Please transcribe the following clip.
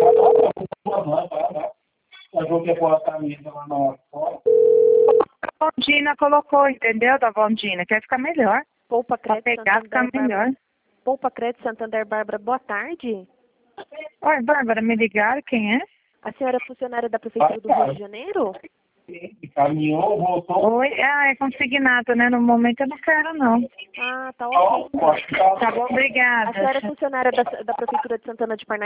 Eu vou ter colocar a mesa lá na fora. A Vondina colocou, entendeu? Da Vondina. Quer ficar melhor. Poupa Pra Crédito pegar, ficar Santander, melhor. Bárbara. Poupa Crédito Santander, Bárbara, boa tarde. Oi, Bárbara, me ligaram, quem é? A senhora é funcionária da Prefeitura do Rio de Janeiro? Caminhou, voltou. Oi, é consignado, né? No momento eu não quero, não. Ah, tá ok. Tá bom, A obrigada. senhora é funcionária da Prefeitura de Santana de Parnaíba?